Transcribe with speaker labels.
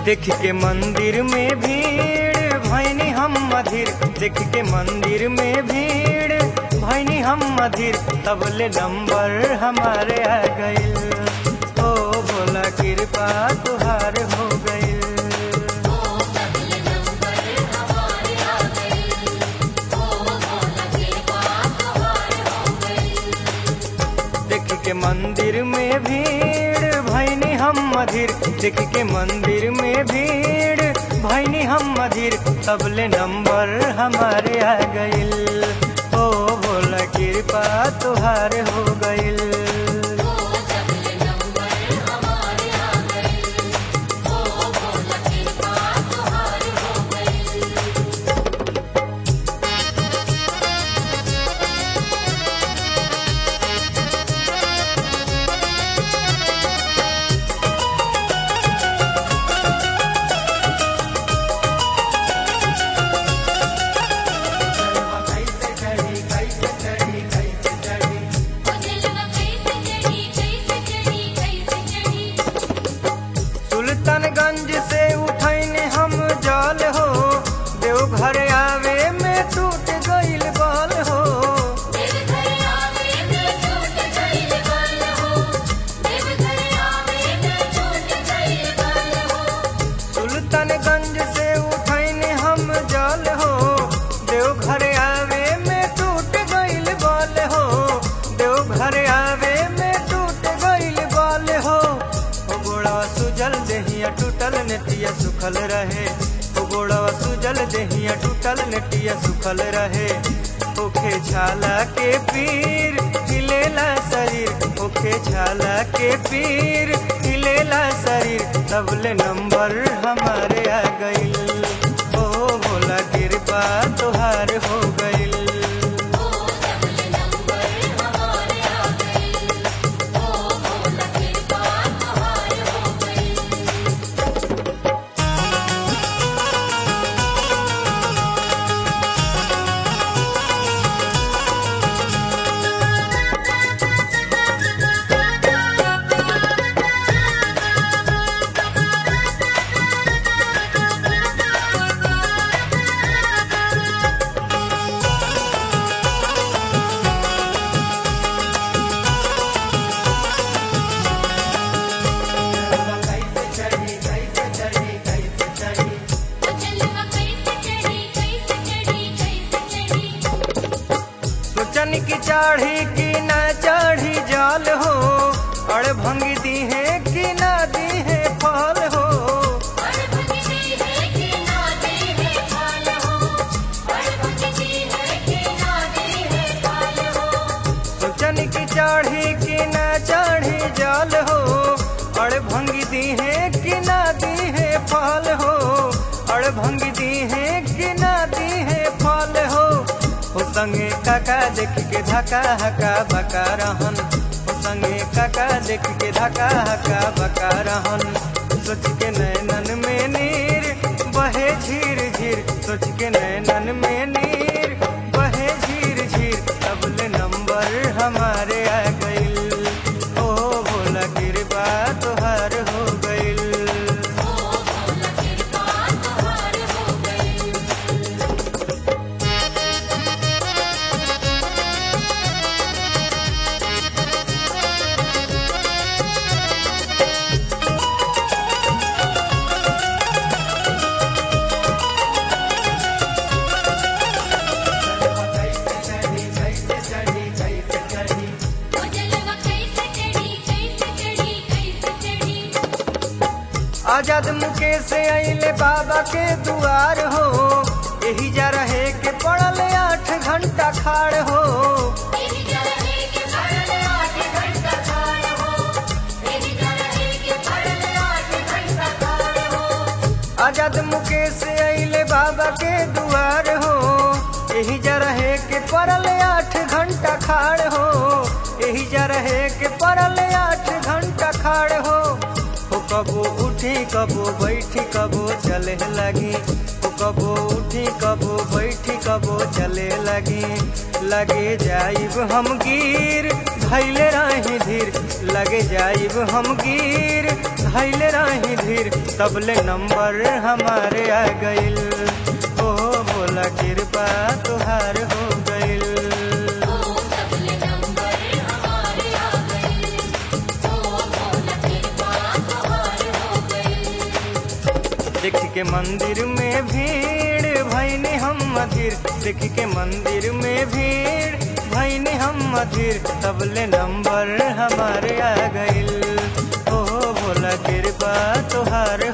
Speaker 1: देख के मंदिर में भीड़ भैनी हम मधिर, देख के मंदिर में भीड़ भैनी हम मधिर, तबले नंबर हमारे आ गइल। ओ भोला कृपा तुहार हो गइल। देख के मंदिर में भीड़ भैनी हम मधिर, देख के मंदिर में भीड़ भैनी हम मधिर, तबले नंबर हमारे आ गइल। ओ भोला कृपा तुहार हो गइल। सुल्तानगंज से उठैने हम जल हो, देवघर आवे में टूट गइल बल हो। सुल्तानगंज से उठैने हम जल हो, देवघर आवे में टूट गइल बल हो। देवघर आवे में टूट गइल बल हो। गोड़वा सुजल देहिया टूटल नेटिया सुखल रहे, गोड़वा सुजल देहिया टूटल नेटिया सुखल रहे। ओखे छाला के पीर हिलेला शरीर, ओखे छाला के पीर हिलेला शरीर, तबले नंबर हमारे आ गइल। ओ भोला कृपा तुहार हो गइल। सोचन की चाढ़ी की ना चाढ़ी जाल हो, अड़ भंगी दी है कि ना दी है फल हो। सोचन की चाढ़ी की ना चाढ़ी जाल हो, अड़ भंगी दी है कि ना दी है फल हो। अड़ भंगी दी है कि ना दी है फल हो। संगे काका देख के धका हका बका रहन, संगे काका देख के धका हका बका रहन। सोच के नैनन में नीर बहे झीर झीर, सोच के नैनन में नीर बहे झीर झीर, तबले नंबर हमारे आ गइल। ओ भोला कृपा तुहार हो गइल। आजाद मुकेश अइले बाबा के दुआर हो, यही जा रहे के पड़ल 8 घंटा खाड़ हो। आजाद मुकेश अइले बाबा के दुआर हो, यही जा रहे के पड़ल 8 घंटा खाड़ हो। यही जा रहे के पड़ल 8 घंटा खाड़ हो। कबो उठी कबो बैठी कबो चले लगी, कबो उठी कबो बैठी कबो चले लगी। लगे जाइब हम गिर धैले रही धीर, लगे जाइब हम गिर धैले रही धीर तबले नंबर हमारे आ गइल। ओ भोला कृपा तुहार हो गइल। देख के मंदिर में भीड़ भैनी हम अधीर, देख के मंदिर में भीड़ भैनी हम अधीर तबले नंबर हमारे आ गइल। ओ भोला कृपा तुहार